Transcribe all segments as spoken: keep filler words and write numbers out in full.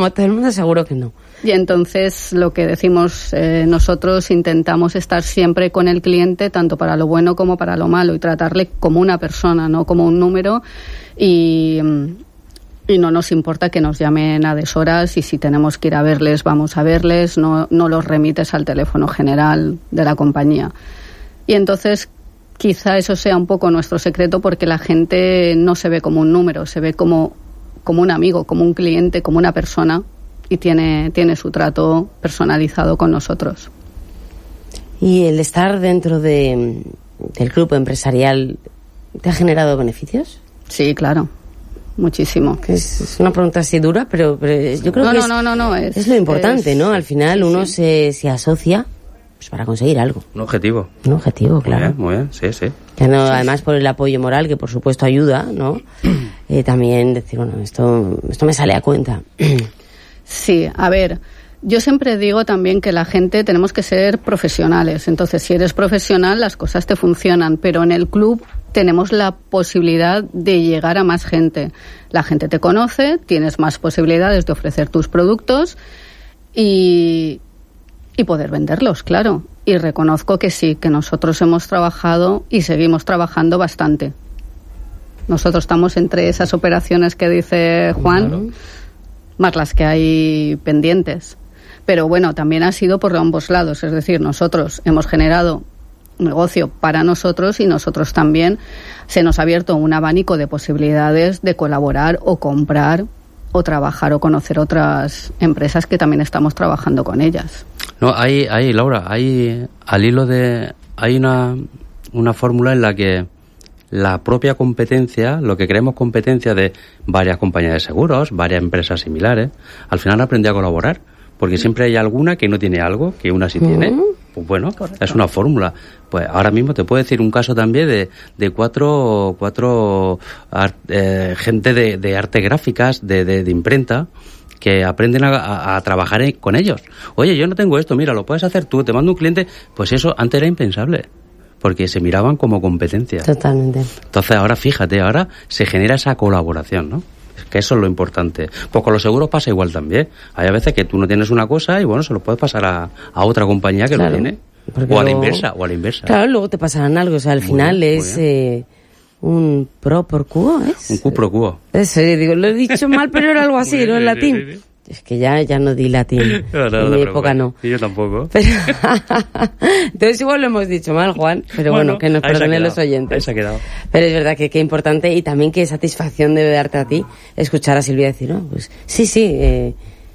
como todo el mundo seguro que no. Y entonces lo que decimos eh, nosotros intentamos estar siempre con el cliente, tanto para lo bueno como para lo malo, y tratarle como una persona, no como un número, y, y no nos importa que nos llamen a deshoras, y si tenemos que ir a verles, vamos a verles, no, no los remites al teléfono general de la compañía. Y entonces quizá eso sea un poco nuestro secreto, porque la gente no se ve como un número, se ve como, como un amigo, como un cliente, como una persona, y tiene, tiene su trato personalizado con nosotros. ¿Y el estar dentro de, del grupo empresarial te ha generado beneficios? Sí, claro, muchísimo. Es, es una pregunta así dura, pero, pero yo creo no, que no, es, no, no, no, es, es lo importante, es, ¿no? Al final sí, uno sí. Se, se asocia pues para conseguir algo. Un objetivo. Un objetivo, claro. Muy bien, muy bien, sí, sí. Ya no, además por el apoyo moral, que por supuesto ayuda, ¿no? Eh, también decir, bueno, esto, esto me sale a cuenta. Sí, a ver, yo siempre digo también que la gente tenemos que ser profesionales. Entonces, si eres profesional, las cosas te funcionan, pero en el club tenemos la posibilidad de llegar a más gente. La gente te conoce, tienes más posibilidades de ofrecer tus productos y, y poder venderlos, claro. Y reconozco que sí, que nosotros hemos trabajado y seguimos trabajando bastante. Nosotros estamos entre esas operaciones que dice Juan, claro, más las que hay pendientes. Pero bueno, también ha sido por ambos lados. Es decir, nosotros hemos generado negocio para nosotros y nosotros también se nos ha abierto un abanico de posibilidades de colaborar o comprar o trabajar o conocer otras empresas que también estamos trabajando con ellas. No, hay, hay Laura, hay al hilo de hay una una fórmula en la que la propia competencia, lo que creemos competencia de varias compañías de seguros, varias empresas similares, al final aprende a colaborar, porque siempre hay alguna que no tiene algo, que una sí tiene. Pues bueno, correcto, es una fórmula. Pues ahora mismo te puedo decir un caso también de, de cuatro, cuatro art, eh, gente de, de arte gráficas, de, de, de imprenta, que aprenden a, a, a trabajar con ellos. Oye, yo no tengo esto, mira, lo puedes hacer tú, te mando un cliente. Pues eso antes era impensable, porque se miraban como competencia. Totalmente. Entonces ahora fíjate, ahora se genera esa colaboración, ¿no? Que eso es lo importante. Pues con los seguros pasa igual también. Hay a veces que tú no tienes una cosa y bueno, se lo puedes pasar a, a otra compañía que claro, lo tiene. O a luego, la inversa, o a la inversa. Claro, luego te pasarán algo. O sea, al muy final bien, es eh, un pro por quo, ¿es? Un Q pro quo. Eso, digo, lo he dicho mal, pero era algo así, ¿no? En latín. Sí, sí, sí. Es que ya, ya no di latín. No, no, en mi época no. Y yo tampoco. Pero entonces igual lo hemos dicho mal, Juan, pero bueno, bueno que nos perdonen los oyentes. Ahí se ha quedado. Pero es verdad que qué importante y también qué satisfacción debe darte a ti escuchar a Silvia decir, no, pues sí, sí, eh,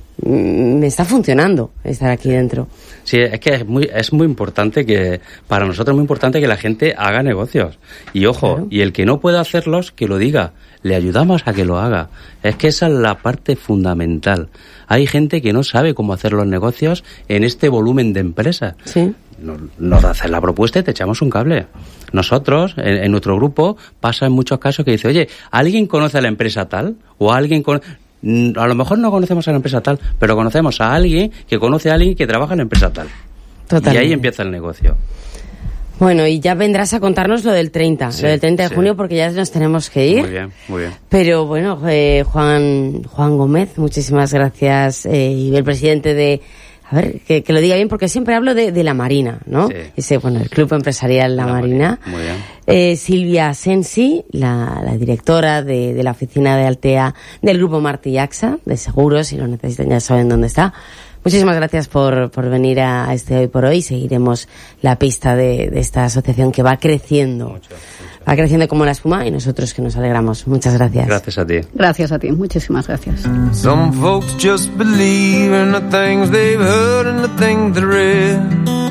me está funcionando estar aquí dentro. Sí, es que es muy, es muy importante que, para nosotros es muy importante que la gente haga negocios. Y ojo, claro, y el que no pueda hacerlos, que lo diga. Le ayudamos a que lo haga. Es que esa es la parte fundamental. Hay gente que no sabe cómo hacer los negocios en este volumen de empresas. Sí. Nos, nos haces la propuesta y te echamos un cable. Nosotros, en, en nuestro grupo, pasa en muchos casos que dice, oye, ¿alguien conoce a la empresa tal? O alguien con... A lo mejor no conocemos a la empresa tal, pero conocemos a alguien que conoce a alguien que trabaja en la empresa tal. Totalmente. Y ahí empieza el negocio. Bueno, y ya vendrás a contarnos lo del treinta, sí, lo del treinta de sí. junio, porque ya nos tenemos que ir. Muy bien, muy bien. Pero bueno, eh, Juan Juan Gómez, muchísimas gracias, eh, y el presidente de... A ver, que, que lo diga bien, porque siempre hablo de, de la Marina, ¿no? Sí. Ese, bueno, el Club Empresarial La, la Marina. Marina. Muy bien. Eh, Silvia Sensi, la, la directora de, de la oficina de Altea del Grupo Martí y AXA, de seguros, si lo necesitan ya saben dónde está. Muchísimas gracias por, por venir a este Hoy por Hoy. Seguiremos la pista de, de esta asociación que va creciendo. Mucho, mucho. Va creciendo como la espuma y nosotros que nos alegramos. Muchas gracias. Gracias a ti. Gracias a ti. Muchísimas gracias. Some folks just believe in the things they've heard and the things they read.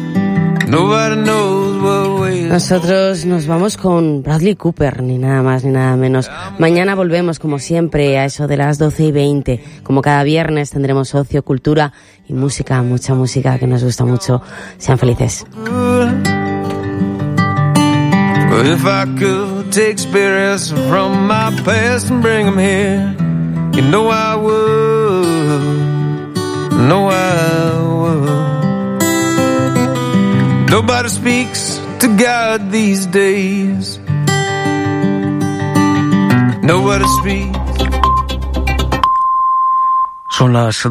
Nobody knows what way. Nosotros nos vamos con Bradley Cooper, ni nada más ni nada menos. Mañana volvemos, como siempre, a eso de las doce y veinte. Como cada viernes tendremos ocio, cultura y música, mucha música que nos gusta mucho. Sean felices. Well, if I could take spirits from my past and bring them here, you know I would, know I would. Nobody speaks to God these days. Nobody speaks. Son las